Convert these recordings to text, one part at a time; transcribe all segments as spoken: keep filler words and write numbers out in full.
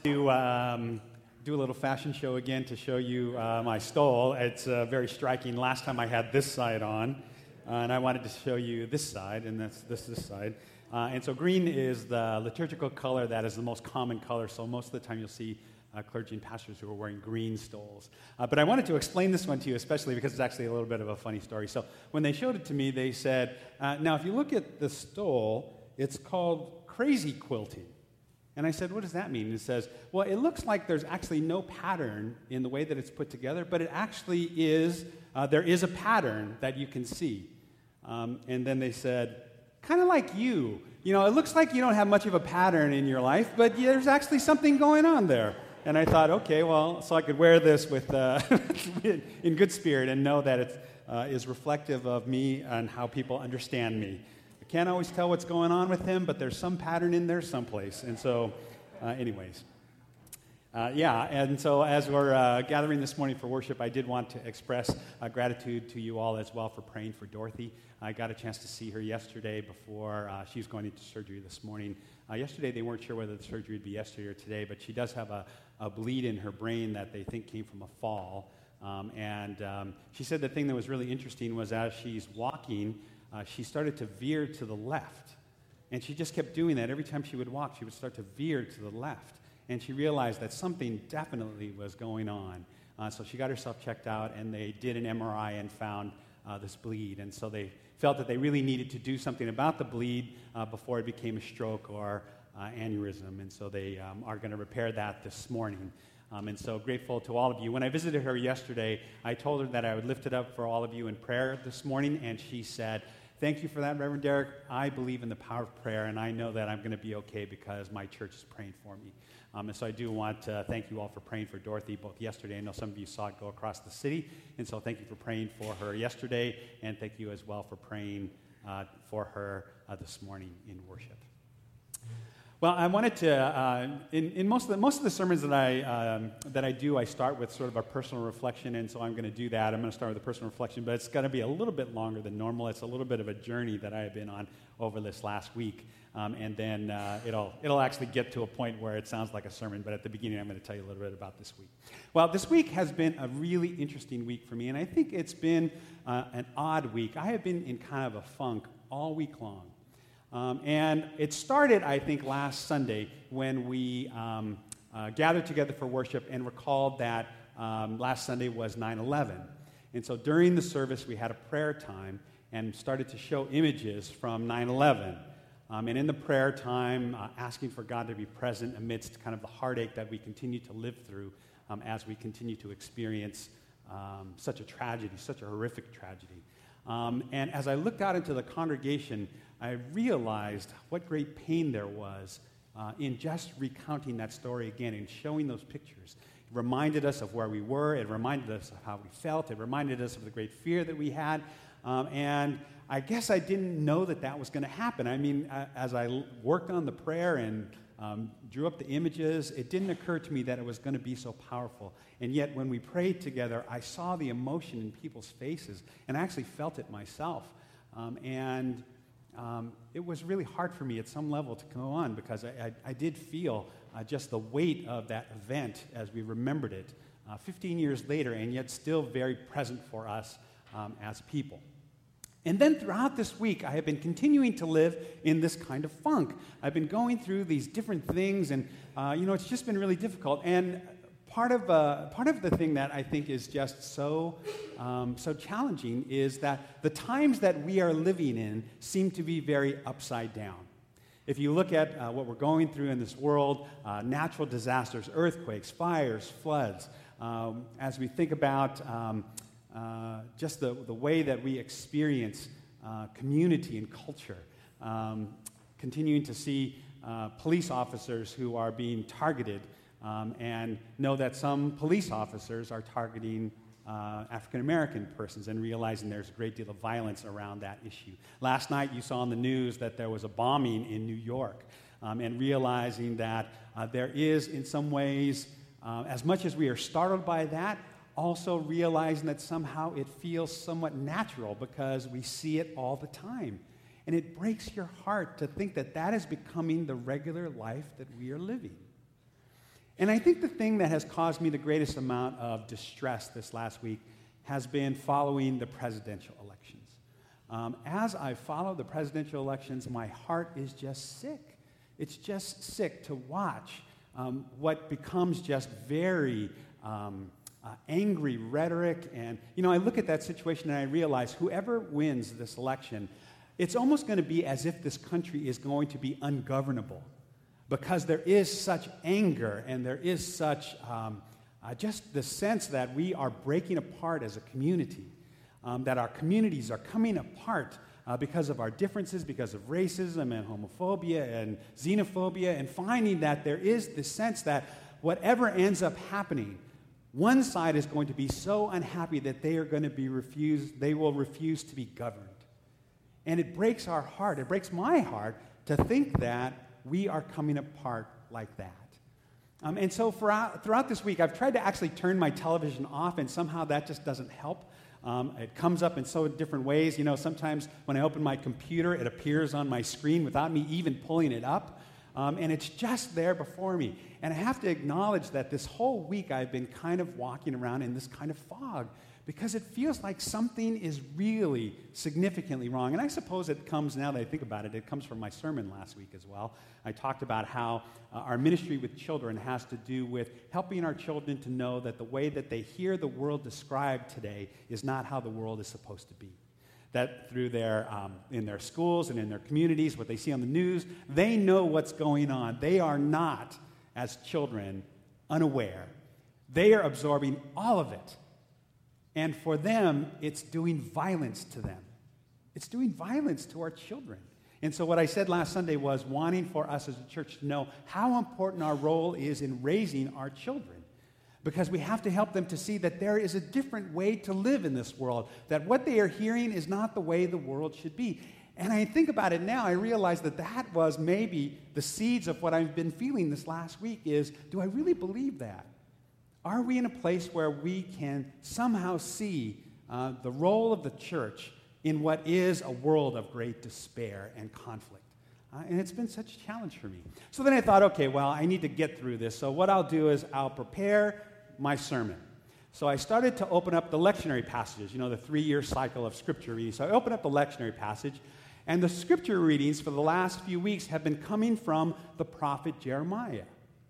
to um, do a little fashion show again to show you uh, my stole. It's uh, very striking. Last time I had this side on, uh, and I wanted to show you this side, and that's this this side. Uh, and so green is the liturgical color that is the most common color, so most of the time you'll see uh, clergy and pastors who are wearing green stoles. Uh, but I wanted to explain this one to you, especially because it's actually a little bit of a funny story. So when they showed it to me, they said, uh, now if you look at the stole, it's called crazy quilting. And I said, what does that mean? And it says, well, it looks like there's actually no pattern in the way that it's put together, but it actually is, uh, there is a pattern that you can see. Um, and then they said, kind of like you. You know, it looks like you don't have much of a pattern in your life, but there's actually something going on there. And I thought, okay, well, so I could wear this with uh, in good spirit and know that it uh, is reflective of me and how people understand me. Can't always tell what's going on with him, but there's some pattern in there someplace. And so, uh, anyways, uh, yeah, and so as we're uh, gathering this morning for worship, I did want to express uh, gratitude to you all as well for praying for Dorothy. I got a chance to see her yesterday before uh, she was going into surgery this morning. Uh, yesterday, they weren't sure whether the surgery would be yesterday or today, but she does have a, a bleed in her brain that they think came from a fall. Um, and um, she said the thing that was really interesting was as she's walking, Uh, she started to veer to the left. And she just kept doing that. Every time she would walk, she would start to veer to the left. And she realized that something definitely was going on. Uh, so she got herself checked out, and they did an M R I and found uh, this bleed. And so they felt that they really needed to do something about the bleed uh, before it became a stroke or uh, aneurysm. And so they um, are going to repair that this morning. Um, and so grateful to all of you. When I visited her yesterday, I told her that I would lift it up for all of you in prayer this morning, and she said, thank you for that, Reverend Derek. I believe in the power of prayer, and I know that I'm going to be okay because my church is praying for me. Um, and so I do want to thank you all for praying for Dorothy, both yesterday. I know some of you saw it go across the city, and so thank you for praying for her yesterday, and thank you as well for praying uh, for her uh, this morning in worship. Well, I wanted to, uh, in, in most of the most of the sermons that I um, that I do, I start with sort of a personal reflection, and so I'm going to do that. I'm going to start with a personal reflection, but it's going to be a little bit longer than normal. It's a little bit of a journey that I have been on over this last week, um, and then uh, it'll it'll actually get to a point where it sounds like a sermon, but at the beginning I'm going to tell you a little bit about this week. Well, this week has been a really interesting week for me, and I think it's been uh, an odd week. I have been in kind of a funk all week long. Um, and it started, I think, last Sunday when we um, uh, gathered together for worship and recalled that um, last Sunday was nine eleven. And so during the service, we had a prayer time and started to show images from nine eleven. Um, and in the prayer time, uh, asking for God to be present amidst kind of the heartache that we continue to live through um, as we continue to experience um, such a tragedy, such a horrific tragedy. Um, and as I looked out into the congregation, I realized what great pain there was uh, in just recounting that story again and showing those pictures. It reminded us of where we were. It reminded us of how we felt. It reminded us of the great fear that we had. Um, and I guess I didn't know that that was going to happen. I mean, uh, as I l- worked on the prayer and um, drew up the images, it didn't occur to me that it was going to be so powerful. And yet, when we prayed together, I saw the emotion in people's faces, and I actually felt it myself. Um, and Um, it was really hard for me at some level to go on because I, I, I did feel uh, just the weight of that event as we remembered it uh, fifteen years later, and yet still very present for us um, as people. And then throughout this week, I have been continuing to live in this kind of funk. I've been going through these different things, and uh, you know, it's just been really difficult. And Part of uh, part of the thing that I think is just so um, so challenging is that the times that we are living in seem to be very upside down. If you look at uh, what we're going through in this world, uh, natural disasters, earthquakes, fires, floods, um, as we think about um, uh, just the, the way that we experience uh, community and culture, um, continuing to see uh, police officers who are being targeted. Um, and know that some police officers are targeting uh, African-American persons and realizing there's a great deal of violence around that issue. Last night you saw on the news that there was a bombing in New York um, and realizing that uh, there is in some ways, uh, as much as we are startled by that, also realizing that somehow it feels somewhat natural because we see it all the time. And it breaks your heart to think that that is becoming the regular life that we are living. And I think the thing that has caused me the greatest amount of distress this last week has been following the presidential elections. Um, as I follow the presidential elections, my heart is just sick. It's just sick to watch um, what becomes just very um, uh, angry rhetoric. And, you know, I look at that situation and I realize whoever wins this election, it's almost going to be as if this country is going to be ungovernable, because there is such anger and there is such um, uh, just the sense that we are breaking apart as a community, um, that our communities are coming apart uh, because of our differences, because of racism and homophobia and xenophobia, and finding that there is this sense that whatever ends up happening, one side is going to be so unhappy that they are going to be refused, they will refuse to be governed. And it breaks our heart, it breaks my heart to think that we are coming apart like that. Um, and so throughout, throughout this week, I've tried to actually turn my television off, and somehow that just doesn't help. Um, it comes up in so different ways. You know, sometimes when I open my computer, it appears on my screen without me even pulling it up. Um, and it's just there before me. And I have to acknowledge that this whole week I've been kind of walking around in this kind of fog, because it feels like something is really significantly wrong. And I suppose it comes, now that I think about it, it comes from my sermon last week as well. I talked about how uh, our ministry with children has to do with helping our children to know that the way that they hear the world described today is not how the world is supposed to be. That through their, um, in their schools and in their communities, what they see on the news, they know what's going on. They are not, as children, unaware. They are absorbing all of it. And for them, it's doing violence to them. It's doing violence to our children. And so what I said last Sunday was wanting for us as a church to know how important our role is in raising our children. Because we have to help them to see that there is a different way to live in this world, that what they are hearing is not the way the world should be. And I think about it now, I realize that that was maybe the seeds of what I've been feeling this last week is, do I really believe that? Are we in a place where we can somehow see uh, the role of the church in what is a world of great despair and conflict? Uh, and it's been such a challenge for me. So then I thought, okay, well, I need to get through this. So what I'll do is I'll prepare my sermon. So I started to open up the lectionary passages, you know, the three-year cycle of scripture reading. So I opened up the lectionary passage, and the scripture readings for the last few weeks have been coming from the prophet Jeremiah.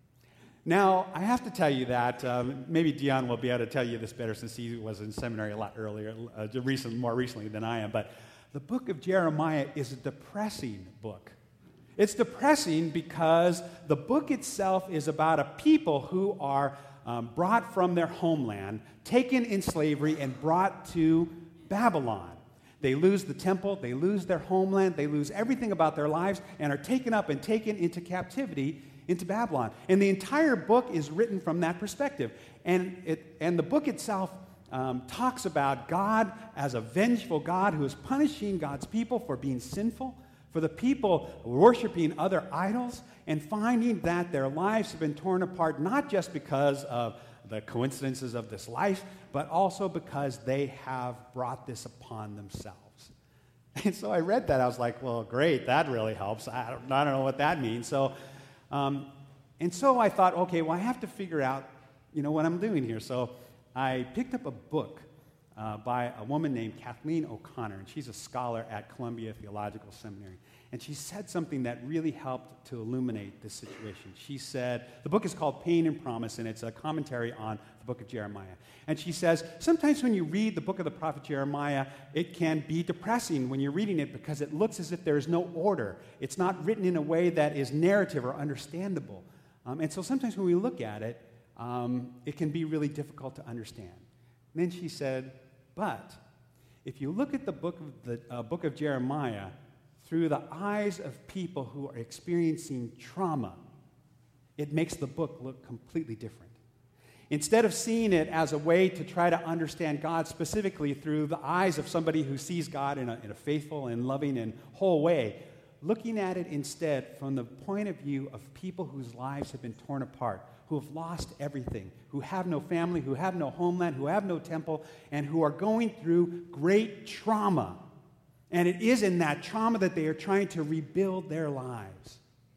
Now, I have to tell you that, um, maybe Dion will be able to tell you this better since he was in seminary a lot earlier, uh, recent, more recently than I am, but the book of Jeremiah is a depressing book. It's depressing because the book itself is about a people who are um, brought from their homeland, taken in slavery, and brought to Babylon. They lose the temple, they lose their homeland, they lose everything about their lives, and are taken up and taken into captivity into Babylon. And the entire book is written from that perspective. And, it, and the book itself um, talks about God as a vengeful God who is punishing God's people for being sinful, for the people worshiping other idols, and finding that their lives have been torn apart, not just because of the coincidences of this life, but also because they have brought this upon themselves. And so I read that. I was like, well, great, that really helps. I don't, I don't know what that means. So Um, and so I thought, okay, well, I have to figure out, you know, what I'm doing here. So I picked up a book uh, by a woman named Kathleen O'Connor, and she's a scholar at Columbia Theological Seminary. And she said something that really helped to illuminate this situation. She said, the book is called Pain and Promise, and it's a commentary on the book of Jeremiah. And she says, sometimes when you read the book of the prophet Jeremiah, it can be depressing when you're reading it because it looks as if there is no order. It's not written in a way that is narrative or understandable. Um, and so sometimes when we look at it, um, it can be really difficult to understand. And then she said, but if you look at the book of, the, uh, book of Jeremiah through the eyes of people who are experiencing trauma, it makes the book look completely different. Instead of seeing it as a way to try to understand God specifically through the eyes of somebody who sees God in a, in a faithful and loving and whole way, looking at it instead from the point of view of people whose lives have been torn apart, who have lost everything, who have no family, who have no homeland, who have no temple, and who are going through great trauma. And it is in that trauma that they are trying to rebuild their lives.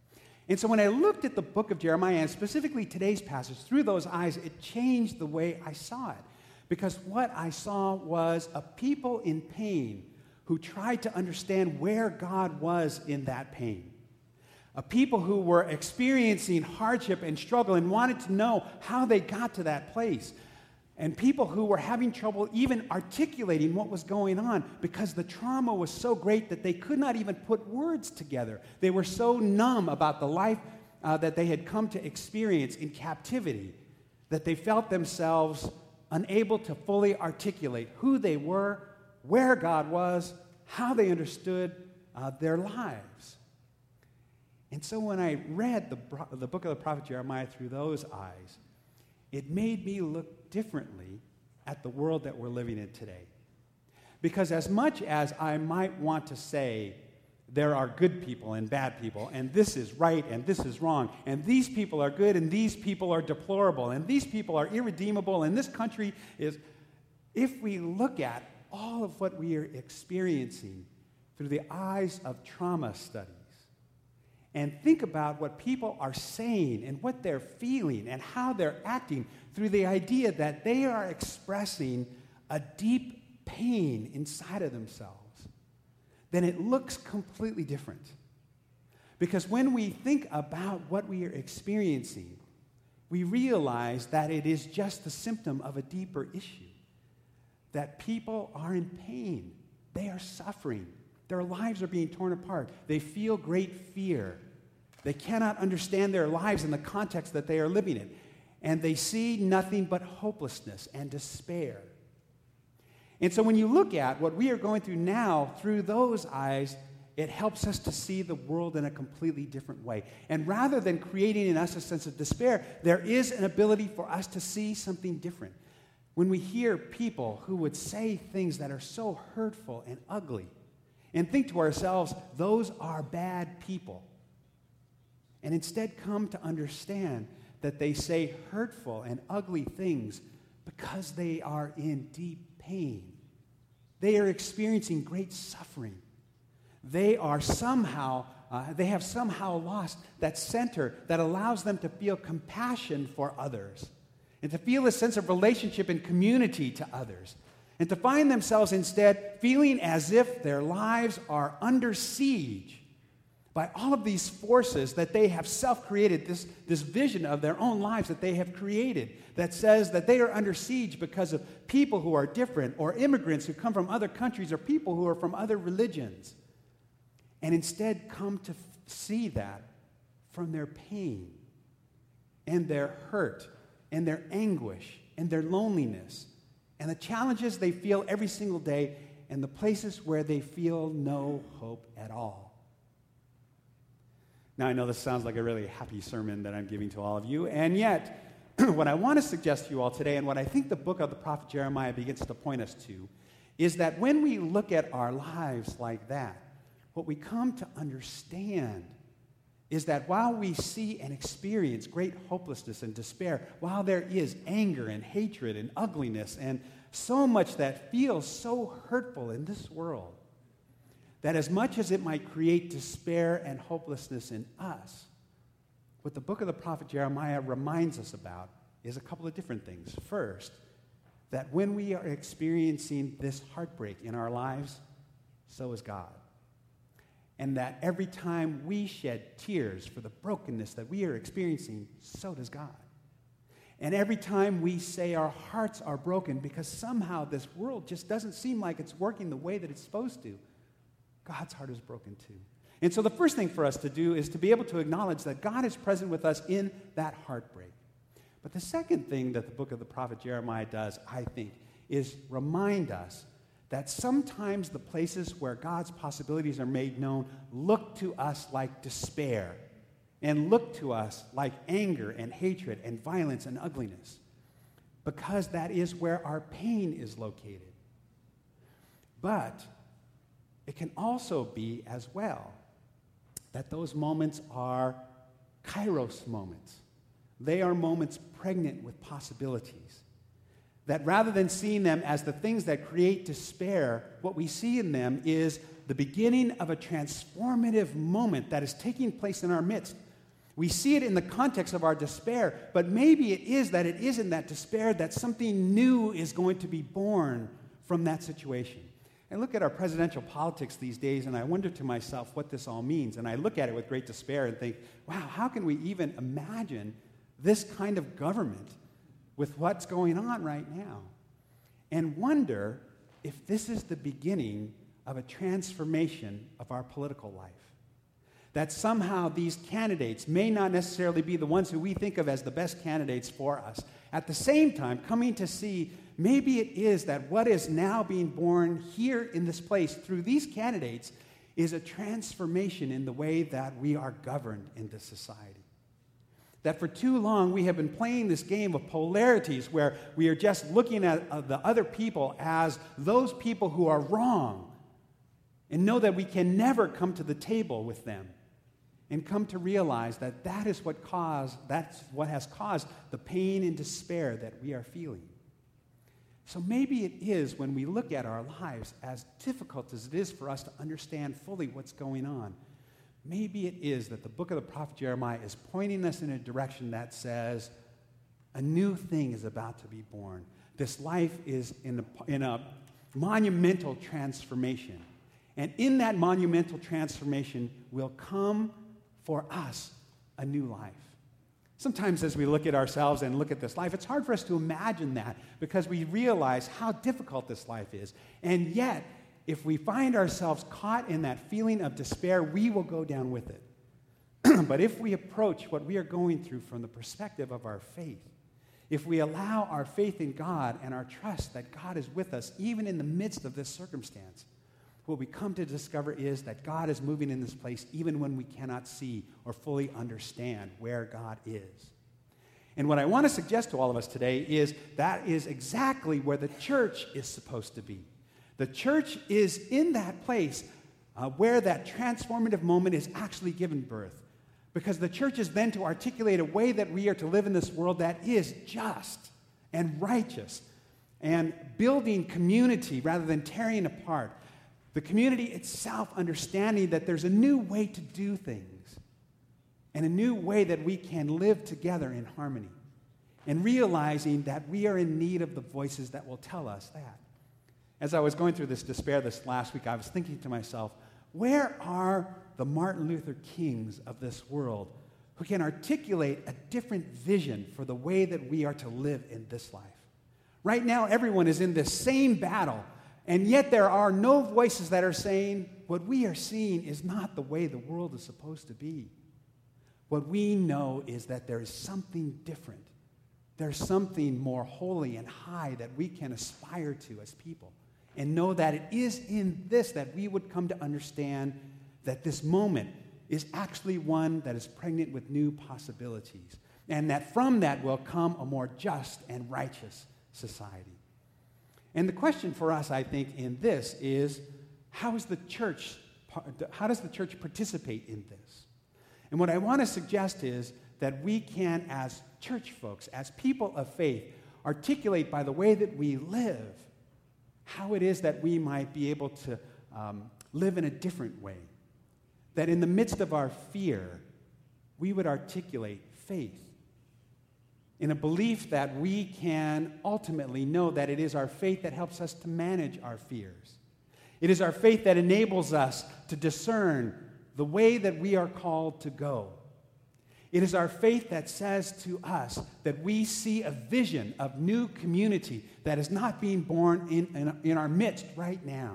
And so when I looked at the book of Jeremiah, and specifically today's passage, through those eyes, it changed the way I saw it. Because what I saw was a people in pain who tried to understand where God was in that pain. A people who were experiencing hardship and struggle and wanted to know how they got to that place. And people who were having trouble even articulating what was going on because the trauma was so great that they could not even put words together. They were so numb about the life uh, that they had come to experience in captivity that they felt themselves unable to fully articulate who they were, where God was, how they understood uh, their lives. And so when I read the, the book of the prophet Jeremiah through those eyes, it made me look differently at the world that we're living in today. Because as much as I might want to say there are good people and bad people, and this is right and this is wrong, and these people are good and these people are deplorable, and these people are irredeemable, and this country is... If we look at all of what we are experiencing through the eyes of trauma studies, and think about what people are saying and what they're feeling and how they're acting through the idea that they are expressing a deep pain inside of themselves, then it looks completely different. Because when we think about what we are experiencing, we realize that it is just the symptom of a deeper issue, that people are in pain. They are suffering. Their lives are being torn apart. They feel great fear. They cannot understand their lives in the context that they are living in. And they see nothing but hopelessness and despair. And so when you look at what we are going through now through those eyes, it helps us to see the world in a completely different way. And rather than creating in us a sense of despair, there is an ability for us to see something different. When we hear people who would say things that are so hurtful and ugly, and think to ourselves, those are bad people. And instead come to understand that they say hurtful and ugly things because they are in deep pain. They are experiencing great suffering. They are somehow, uh, they have somehow lost that center that allows them to feel compassion for others and to feel a sense of relationship and community to others. And to find themselves instead feeling as if their lives are under siege by all of these forces that they have self-created, this, this vision of their own lives that they have created that says that they are under siege because of people who are different, or immigrants who come from other countries, or people who are from other religions. And instead come to f- see that from their pain and their hurt and their anguish and their loneliness and the challenges they feel every single day, and the places where they feel no hope at all. Now, I know this sounds like a really happy sermon that I'm giving to all of you, and yet, what I want to suggest to you all today, and what I think the book of the prophet Jeremiah begins to point us to, is that when we look at our lives like that, what we come to understand is that while we see and experience great hopelessness and despair, while there is anger and hatred and ugliness and so much that feels so hurtful in this world, that as much as it might create despair and hopelessness in us, what the book of the prophet Jeremiah reminds us about is a couple of different things. First, that when we are experiencing this heartbreak in our lives, so is God. And that every time we shed tears for the brokenness that we are experiencing, so does God. And every time we say our hearts are broken because somehow this world just doesn't seem like it's working the way that it's supposed to, God's heart is broken too. And so the first thing for us to do is to be able to acknowledge that God is present with us in that heartbreak. But the second thing that the book of the prophet Jeremiah does, I think, is remind us that sometimes the places where God's possibilities are made known look to us like despair and look to us like anger and hatred and violence and ugliness, because that is where our pain is located. But it can also be as well that those moments are kairos moments. They are moments pregnant with possibilities. That rather than seeing them as the things that create despair, what we see in them is the beginning of a transformative moment that is taking place in our midst, We see it in the context of our despair, but maybe it is that it is in that despair that something new is going to be born from that situation. I look at our presidential politics these days, and I wonder to myself what this all means. And I look at it with great despair and think, wow, how can we even imagine this kind of government with what's going on right now? And wonder if this is the beginning of a transformation of our political life. That somehow these candidates may not necessarily be the ones who we think of as the best candidates for us. At the same time, coming to see maybe it is that what is now being born here in this place through these candidates is a transformation in the way that we are governed in this society. That for too long we have been playing this game of polarities where we are just looking at uh, the other people as those people who are wrong and know that we can never come to the table with them. And come to realize that that is what caused, that's what has caused the pain and despair that we are feeling. So maybe it is when we look at our lives, as difficult as it is for us to understand fully what's going on, maybe it is that the book of the prophet Jeremiah is pointing us in a direction that says, a new thing is about to be born. This life is in a, in a monumental transformation. And in that monumental transformation will come for us a new life. Sometimes as we look at ourselves and look at this life, it's hard for us to imagine that because we realize how difficult this life is. And yet, if we find ourselves caught in that feeling of despair, we will go down with it. But if we approach what we are going through from the perspective of our faith, if we allow our faith in God and our trust that God is with us even in the midst of this circumstance, what we come to discover is that God is moving in this place even when we cannot see or fully understand where God is. And what I want to suggest to all of us today is that is exactly where the church is supposed to be. The church is in that place uh, where that transformative moment is actually given birth. Because the church is then to articulate a way that we are to live in this world that is just and righteous and building community rather than tearing apart. The community itself understanding that there's a new way to do things and a new way that we can live together in harmony and realizing that we are in need of the voices that will tell us that. As I was going through this despair this last week, I was thinking to myself, where are the Martin Luther Kings of this world who can articulate a different vision for the way that we are to live in this life? Right now, everyone is in this same battle. And yet there are no voices that are saying what we are seeing is not the way the world is supposed to be. What we know is that there is something different. There's something more holy and high that we can aspire to as people. And know that it is in this that we would come to understand that this moment is actually one that is pregnant with new possibilities. And that from that will come a more just and righteous society. And the question for us, I think, in this is, how is the church, how does the church participate in this? And what I want to suggest is that we can, as church folks, as people of faith, articulate by the way that we live how it is that we might be able to um, live in a different way. That in the midst of our fear, we would articulate faith in a belief that we can ultimately know that it is our faith that helps us to manage our fears. It is our faith that enables us to discern the way that we are called to go. It is our faith that says to us that we see a vision of new community that is not being born in, in, in our midst right now.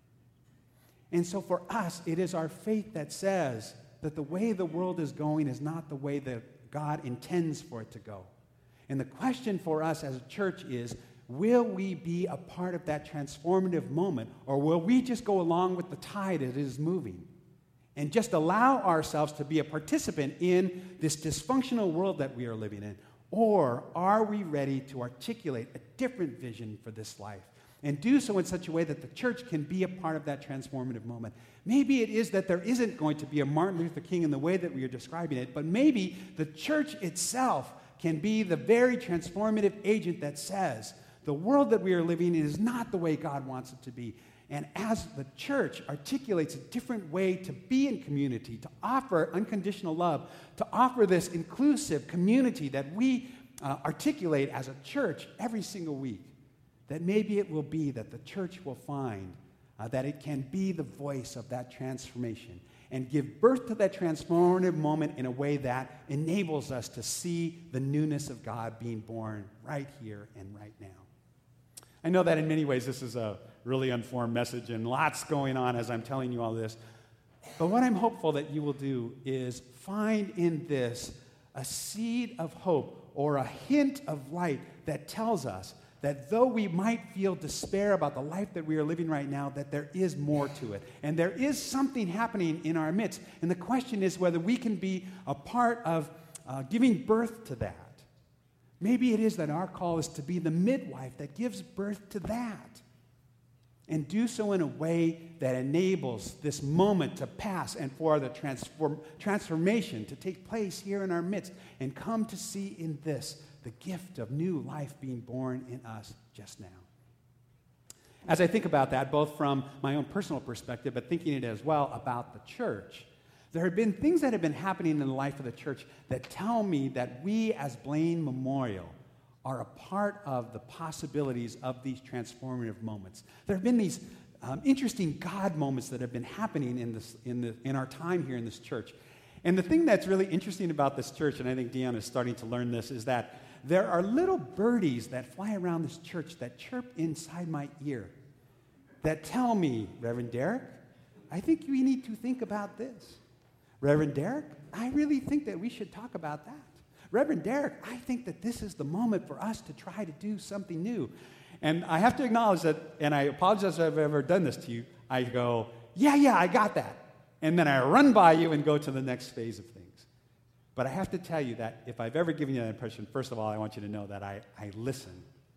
And so for us, it is our faith that says that the way the world is going is not the way that God intends for it to go. And the question for us as a church is, will we be a part of that transformative moment, or will we just go along with the tide as it is moving and just allow ourselves to be a participant in this dysfunctional world that we are living in? Or are we ready to articulate a different vision for this life and do so in such a way that the church can be a part of that transformative moment? Maybe it is that there isn't going to be a Martin Luther King in the way that we are describing it, but maybe the church itself can be the very transformative agent that says the world that we are living in is not the way God wants it to be. And as the church articulates a different way to be in community, to offer unconditional love, to offer this inclusive community that we uh, articulate as a church every single week, that maybe it will be that the church will find uh, that it can be the voice of that transformation and give birth to that transformative moment in a way that enables us to see the newness of God being born right here and right now. I know that in many ways this is a really unformed message and lots going on as I'm telling you all this. But what I'm hopeful that you will do is find in this a seed of hope or a hint of light that tells us that though we might feel despair about the life that we are living right now, that there is more to it. And there is something happening in our midst. And the question is whether we can be a part of uh, giving birth to that. Maybe it is that our call is to be the midwife that gives birth to that. And do so in a way that enables this moment to pass and for the transform, transformation to take place here in our midst and come to see in this the gift of new life being born in us just now. As I think about that, both from my own personal perspective, but thinking it as well about the church, there have been things that have been happening in the life of the church that tell me that we as Blaine Memorial are a part of the possibilities of these transformative moments. There have been these um, interesting God moments that have been happening in, this, in, the, in our time here in this church. And the thing that's really interesting about this church, and I think Dion is starting to learn this, is that there are little birdies that fly around this church that chirp inside my ear that tell me, Reverend Derek, I think we need to think about this. Reverend Derek, I really think that we should talk about that. Reverend Derek, I think that this is the moment for us to try to do something new. And I have to acknowledge that, and I apologize if I've ever done this to you, I go, yeah, yeah, I got that. And then I run by you and go to the next phase of things. But I have to tell you that if I've ever given you that impression, first of all, I want you to know that I, I listen.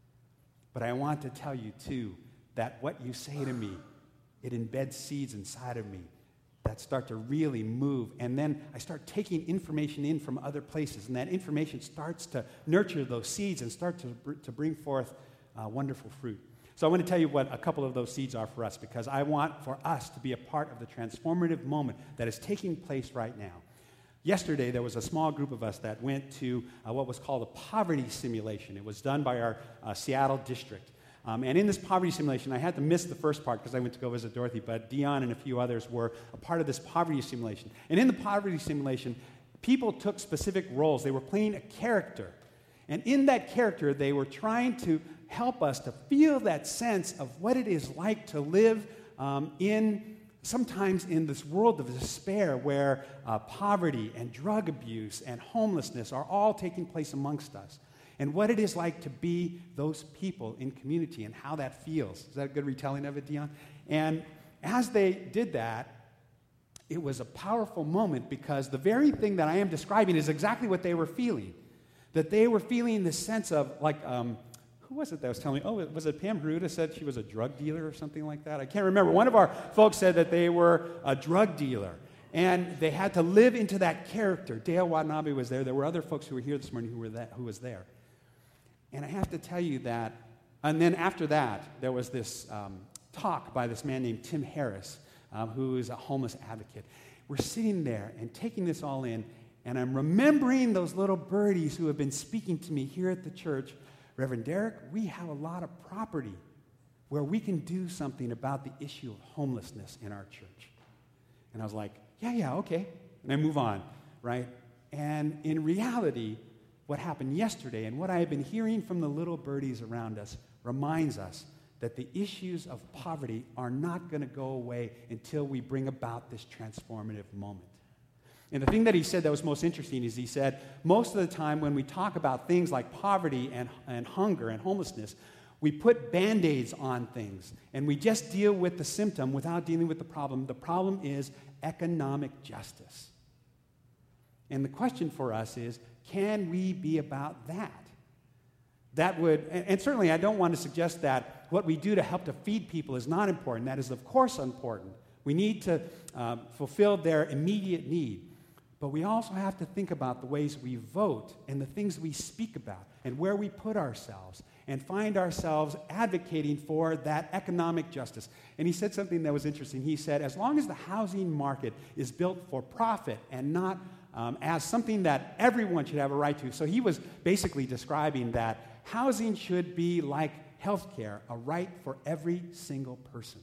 But I want to tell you, too, that what you say to me, it embeds seeds inside of me that start to really move. And then I start taking information in from other places, and that information starts to nurture those seeds and start to, to bring forth uh, wonderful fruit. So I want to tell you what a couple of those seeds are for us, because I want for us to be a part of the transformative moment that is taking place right now. Yesterday, there was a small group of us that went to uh, what was called a poverty simulation. It was done by our uh, Seattle district. Um, and in this poverty simulation, I had to miss the first part because I went to go visit Dorothy, but Dion and a few others were a part of this poverty simulation. And in the poverty simulation, people took specific roles. They were playing a character. And in that character, they were trying to help us to feel that sense of what it is like to live um, in, sometimes in this world of despair where uh, poverty and drug abuse and homelessness are all taking place amongst us. And what it is like to be those people in community and how that feels. Is that a good retelling of it, Dion? And as they did that, it was a powerful moment because the very thing that I am describing is exactly what they were feeling. That they were feeling this sense of, like, um, who was it that was telling me? Oh, was it Pam Haruta said she was a drug dealer or something like that? I can't remember. One of our folks said that they were a drug dealer. And they had to live into that character. Dale Watanabe was there. There were other folks who were here this morning who were that, who was there. And I have to tell you that, and then after that, there was this um, talk by this man named Tim Harris, um, who is a homeless advocate. We're sitting there and taking this all in, and I'm remembering those little birdies who have been speaking to me here at the church. Reverend Derek, we have a lot of property where we can do something about the issue of homelessness in our church. And I was like, yeah, yeah, okay. And I move on, right? And in reality, what happened yesterday and what I have been hearing from the little birdies around us reminds us that the issues of poverty are not going to go away until we bring about this transformative moment. And the thing that he said that was most interesting is he said, most of the time when we talk about things like poverty and, and hunger and homelessness, we put Band-Aids on things, and we just deal with the symptom without dealing with the problem. The problem is economic justice. And the question for us is, can we be about that? That would, and, and certainly I don't want to suggest that what we do to help to feed people is not important. That is, of course, important. We need to uh, fulfill their immediate need. But we also have to think about the ways we vote and the things we speak about and where we put ourselves and find ourselves advocating for that economic justice. And he said something that was interesting. He said, as long as the housing market is built for profit and not um, as something that everyone should have a right to. So he was basically describing that housing should be like healthcare, a right for every single person.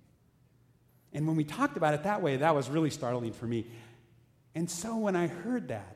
And when we talked about it that way, that was really startling for me. And so when I heard that,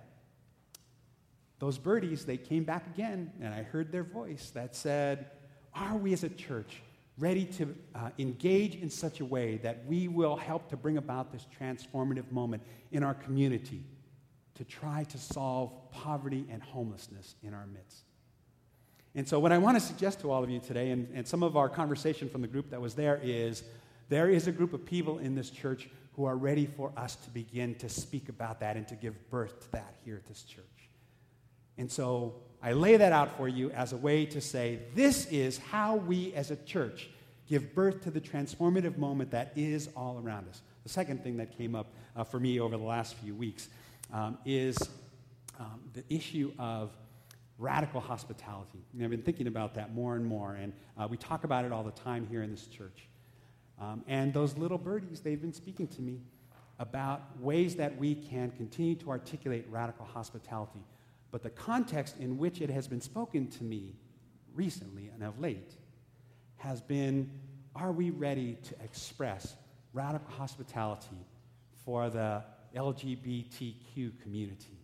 those birdies, they came back again, and I heard their voice that said, are we as a church ready to uh, engage in such a way that we will help to bring about this transformative moment in our community to try to solve poverty and homelessness in our midst? And so what I want to suggest to all of you today, and, and some of our conversation from the group that was there, is there is a group of people in this church who are ready for us to begin to speak about that and to give birth to that here at this church. And so I lay that out for you as a way to say, this is how we as a church give birth to the transformative moment that is all around us. The second thing that came up uh, for me over the last few weeks um, is um, the issue of radical hospitality. And I've been thinking about that more and more, and uh, we talk about it all the time here in this church. Um, and those little birdies, they've been speaking to me about ways that we can continue to articulate radical hospitality. But the context in which it has been spoken to me recently and of late has been, are we ready to express radical hospitality for the L G B T Q community?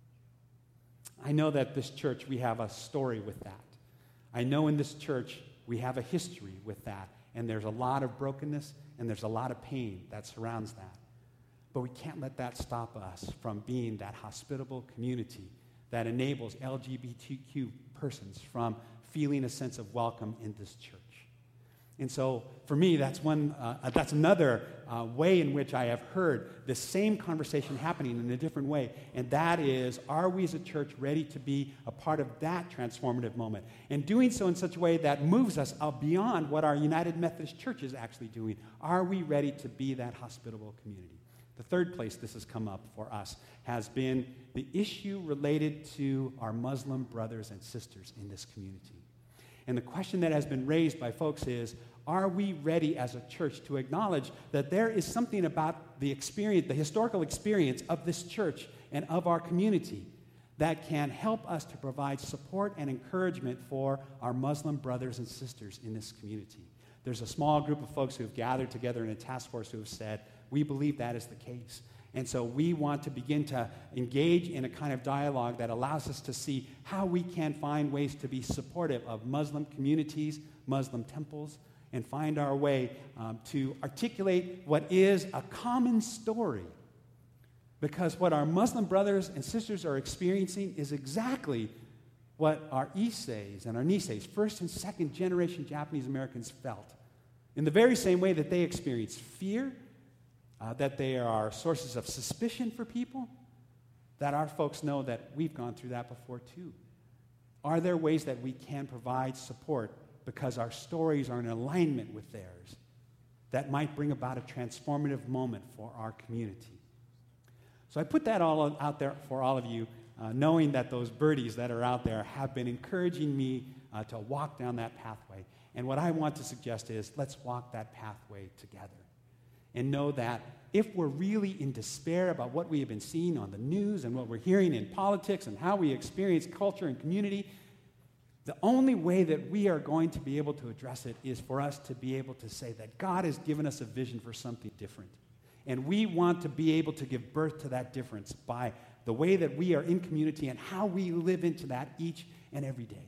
I know that this church, we have a story with that. I know in this church, we have a history with that. And there's a lot of brokenness and there's a lot of pain that surrounds that. But we can't let that stop us from being that hospitable community that enables L G B T Q persons from feeling a sense of welcome in this church. And so, for me, that's one. Uh, that's another uh, way in which I have heard the same conversation happening in a different way, and that is, are we as a church ready to be a part of that transformative moment? And doing so in such a way that moves us out beyond what our United Methodist Church is actually doing. Are we ready to be that hospitable community? The third place this has come up for us has been the issue related to our Muslim brothers and sisters in this community. And the question that has been raised by folks is, are we ready as a church to acknowledge that there is something about the experience, the historical experience of this church and of our community that can help us to provide support and encouragement for our Muslim brothers and sisters in this community? There's a small group of folks who have gathered together in a task force who have said, we believe that is the case. And so we want to begin to engage in a kind of dialogue that allows us to see how we can find ways to be supportive of Muslim communities, Muslim temples, and find our way um, to articulate what is a common story. Because what our Muslim brothers and sisters are experiencing is exactly what our Issei's and our Nisei's, first and second generation Japanese Americans, felt. In the very same way that they experienced fear, Uh, that they are sources of suspicion for people, that our folks know that we've gone through that before too. Are there ways that we can provide support because our stories are in alignment with theirs that might bring about a transformative moment for our community? So I put that all out there for all of you, uh, knowing that those birdies that are out there have been encouraging me uh, to walk down that pathway. And what I want to suggest is, let's walk that pathway together. And know that if we're really in despair about what we have been seeing on the news and what we're hearing in politics and how we experience culture and community, the only way that we are going to be able to address it is for us to be able to say that God has given us a vision for something different. And we want to be able to give birth to that difference by the way that we are in community and how we live into that each and every day.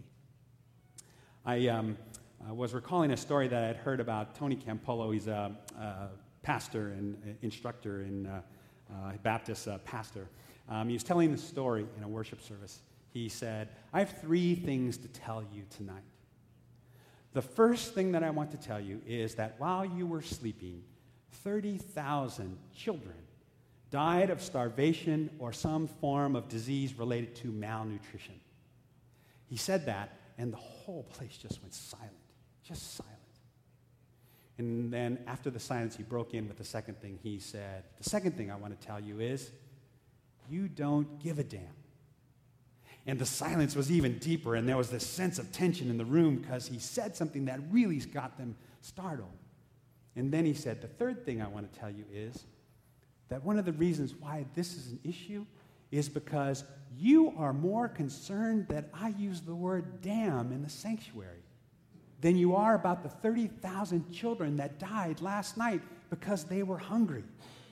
I um, uh, was recalling a story that I had heard about Tony Campolo. He's a... a pastor and uh, instructor and uh, uh, Baptist uh, pastor. Um, he was telling the story in a worship service. He said, I have three things to tell you tonight. The first thing that I want to tell you is that while you were sleeping, thirty thousand children died of starvation or some form of disease related to malnutrition. He said that, and the whole place just went silent, just silent. And then after the silence, he broke in with the second thing. He said, the second thing I want to tell you is, you don't give a damn. And the silence was even deeper, and there was this sense of tension in the room because he said something that really got them startled. And then he said, the third thing I want to tell you is that one of the reasons why this is an issue is because you are more concerned that I use the word damn in the sanctuary than you are about the thirty thousand children that died last night because they were hungry.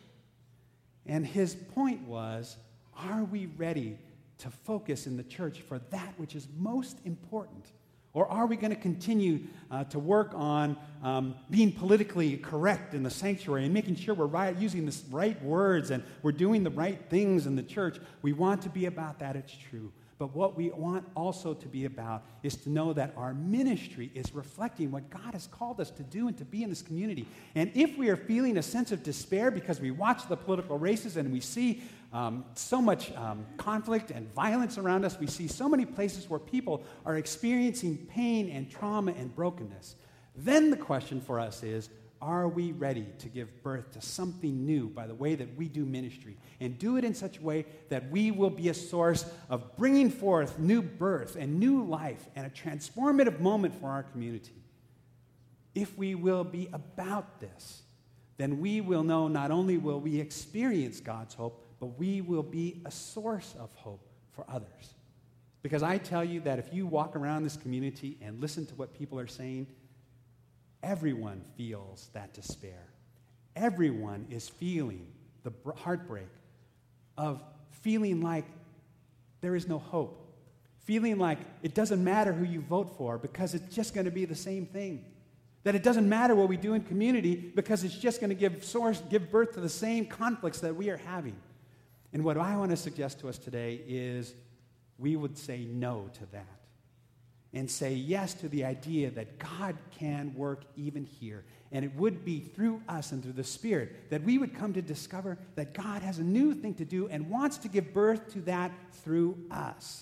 And his point was, are we ready to focus in the church for that which is most important? Or are we going to continue uh, to work on um, being politically correct in the sanctuary and making sure we're right, using the right words and we're doing the right things in the church? We want to be about that, it's true. But what we want also to be about is to know that our ministry is reflecting what God has called us to do and to be in this community. And if we are feeling a sense of despair because we watch the political races and we see um, so much um, conflict and violence around us, we see so many places where people are experiencing pain and trauma and brokenness, then the question for us is, are we ready to give birth to something new by the way that we do ministry and do it in such a way that we will be a source of bringing forth new birth and new life and a transformative moment for our community? If we will be about this, then we will know not only will we experience God's hope, but we will be a source of hope for others. Because I tell you that if you walk around this community and listen to what people are saying, everyone feels that despair. Everyone is feeling the heartbreak of feeling like there is no hope, feeling like it doesn't matter who you vote for because it's just going to be the same thing, that it doesn't matter what we do in community because it's just going to give source, give birth to the same conflicts that we are having. And what I want to suggest to us today is we would say no to that and say yes to the idea that God can work even here. And it would be through us and through the Spirit that we would come to discover that God has a new thing to do and wants to give birth to that through us.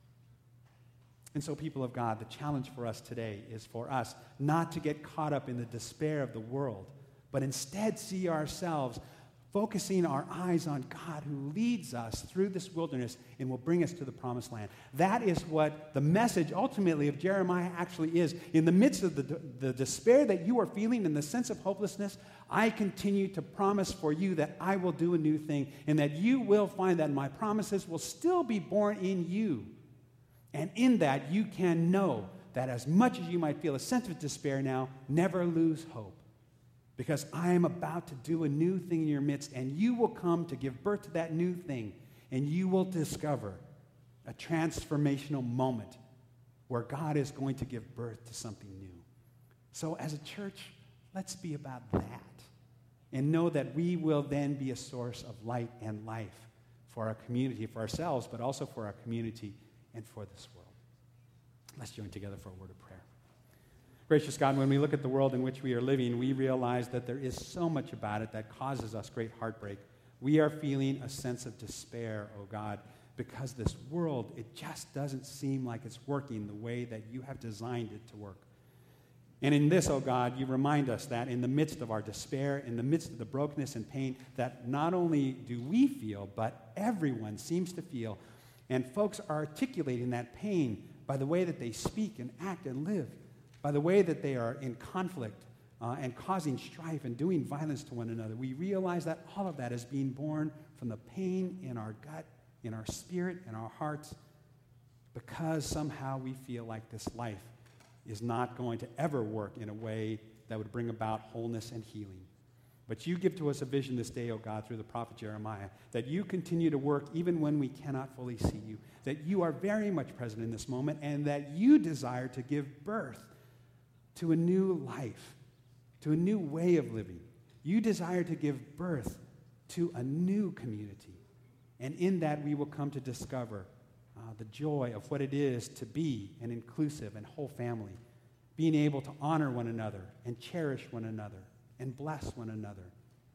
And so, people of God, the challenge for us today is for us not to get caught up in the despair of the world, but instead see ourselves focusing our eyes on God who leads us through this wilderness and will bring us to the promised land. That is what the message ultimately of Jeremiah actually is. In the midst of the, the despair that you are feeling and the sense of hopelessness, I continue to promise for you that I will do a new thing and that you will find that my promises will still be born in you. And in that, you can know that as much as you might feel a sense of despair now, never lose hope. Because I am about to do a new thing in your midst, and you will come to give birth to that new thing, and you will discover a transformational moment where God is going to give birth to something new. So as a church, let's be about that, and know that we will then be a source of light and life for our community, for ourselves, but also for our community and for this world. Let's join together for a word of prayer. Gracious God, when we look at the world in which we are living, we realize that there is so much about it that causes us great heartbreak. We are feeling a sense of despair, oh God, because this world, it just doesn't seem like it's working the way that you have designed it to work. And in this, oh God, you remind us that in the midst of our despair, in the midst of the brokenness and pain, that not only do we feel, but everyone seems to feel. And folks are articulating that pain by the way that they speak and act and live, by the way that they are in conflict uh, and causing strife and doing violence to one another. We realize that all of that is being born from the pain in our gut, in our spirit, in our hearts, because somehow we feel like this life is not going to ever work in a way that would bring about wholeness and healing. But you give to us a vision this day, O God, through the prophet Jeremiah, that you continue to work even when we cannot fully see you, that you are very much present in this moment, and that you desire to give birth to a new life, to a new way of living. You desire to give birth to a new community. And in that, we will come to discover uh, the joy of what it is to be an inclusive and whole family, being able to honor one another and cherish one another and bless one another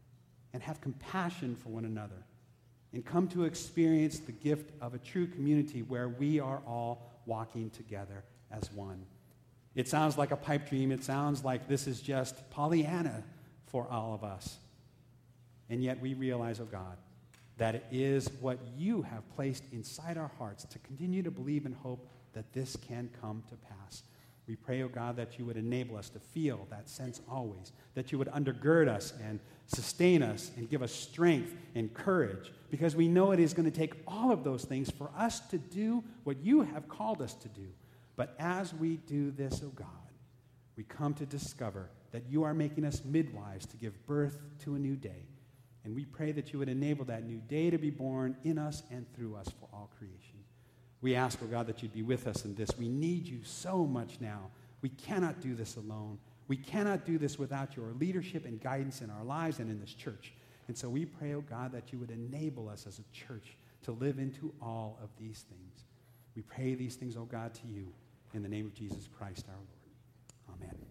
and have compassion for one another and come to experience the gift of a true community where we are all walking together as one. It sounds like a pipe dream. It sounds like this is just Pollyanna for all of us. And yet we realize, oh God, that it is what you have placed inside our hearts to continue to believe and hope that this can come to pass. We pray, oh God, that you would enable us to feel that sense always, that you would undergird us and sustain us and give us strength and courage, because we know it is going to take all of those things for us to do what you have called us to do. But as we do this, oh God, we come to discover that you are making us midwives to give birth to a new day. And we pray that you would enable that new day to be born in us and through us for all creation. We ask, oh God, that you'd be with us in this. We need you so much now. We cannot do this alone. We cannot do this without your leadership and guidance in our lives and in this church. And so we pray, oh God, that you would enable us as a church to live into all of these things. We pray these things, oh God, to you in the name of Jesus Christ our Lord. Amen.